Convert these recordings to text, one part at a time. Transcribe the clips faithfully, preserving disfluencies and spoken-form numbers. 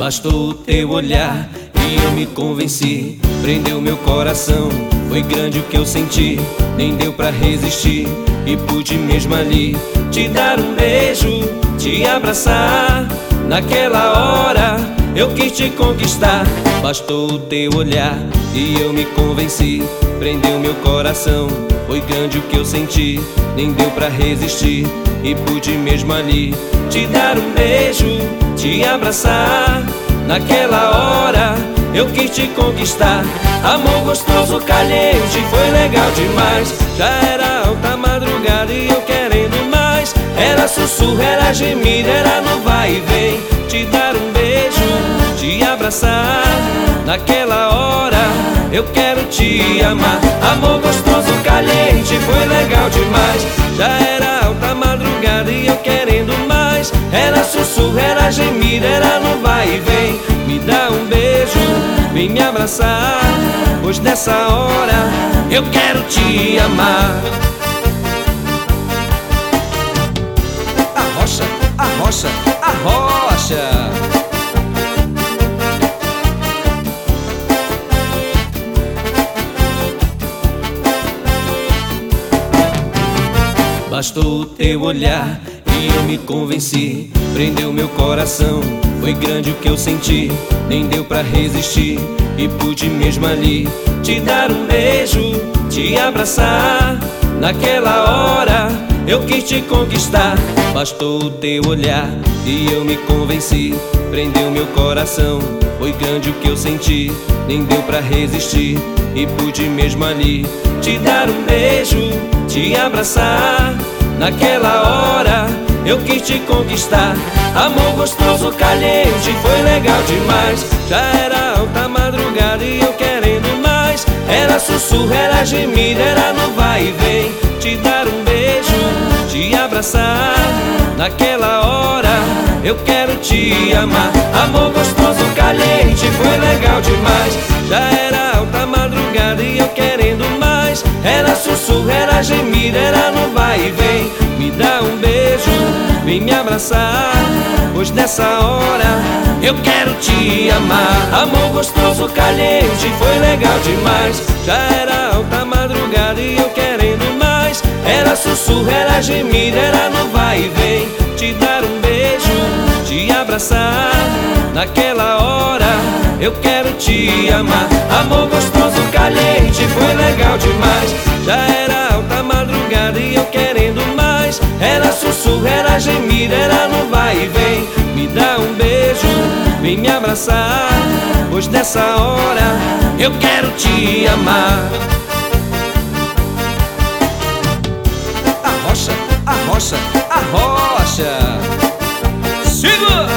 Bastou o teu olhar e eu me convenci. Prendeu meu coração, foi grande o que eu senti. Nem deu pra resistir e pude mesmo ali te dar um beijo, te abraçar. Naquela hora eu quis te conquistar. Bastou o teu olhar e eu me convenci. Prendeu meu coração, foi grande o que eu senti. Nem deu pra resistir e pude mesmo ali te dar um beijo, te abraçar. Naquela hora eu quis te conquistar. Amor gostoso, caliente, foi legal demais. Já era alta madrugada e eu querendo mais. Era sussurro, era gemido, era no vai e vem. Te dar um beijo, te abraçar. Naquela hora eu quero te amar. Amor gostoso, caliente, foi legal demais. Já era alta madrugada e eu querendo mais. Era sussurro, era gemido, era no vai e vem. Me dá um beijo, vem me abraçar, pois nessa hora eu quero te amar. Arrocha, arrocha, arrocha. Bastou o teu olhar e eu me convenci. Prendeu meu coração, foi grande o que eu senti. Nem deu pra resistir e pude mesmo ali te dar um beijo, te abraçar. Naquela hora eu quis te conquistar. Bastou o teu olhar e eu me convenci. Prendeu meu coração, foi grande o que eu senti. Nem deu pra resistir e pude mesmo ali te dar um beijo, te abraçar. Naquela hora eu quis te conquistar. Amor gostoso, caliente, foi legal demais. Já era alta madrugada e eu querendo mais. Era sussurro, era gemido, era no vai e vem. Te dar um beijo, te abraçar. Naquela hora eu quero te amar. Amor gostoso, caliente, foi legal demais. Já era alta madrugada e eu querendo mais. Era sussurro, era gemido, era no vai e vem. Me dá um beijo, vem me abraçar, pois nessa hora eu quero te amar. Amor gostoso, caliente, foi legal demais. Já era alta madrugada e eu querendo mais. Era sussurro, era gemido, era no vai e vem. Te dar um beijo, te abraçar. Naquela hora eu quero te amar. Amor gostoso, caliente, foi legal demais. Já era alta madrugada e eu querendo mais. Era sussurro, era gemido, era no vai e vem. Me dá um beijo, vem me abraçar, pois nessa hora eu quero te amar. Arrocha, arrocha, arrocha. Siga!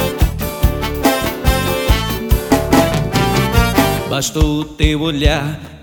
Bastou o teu olhar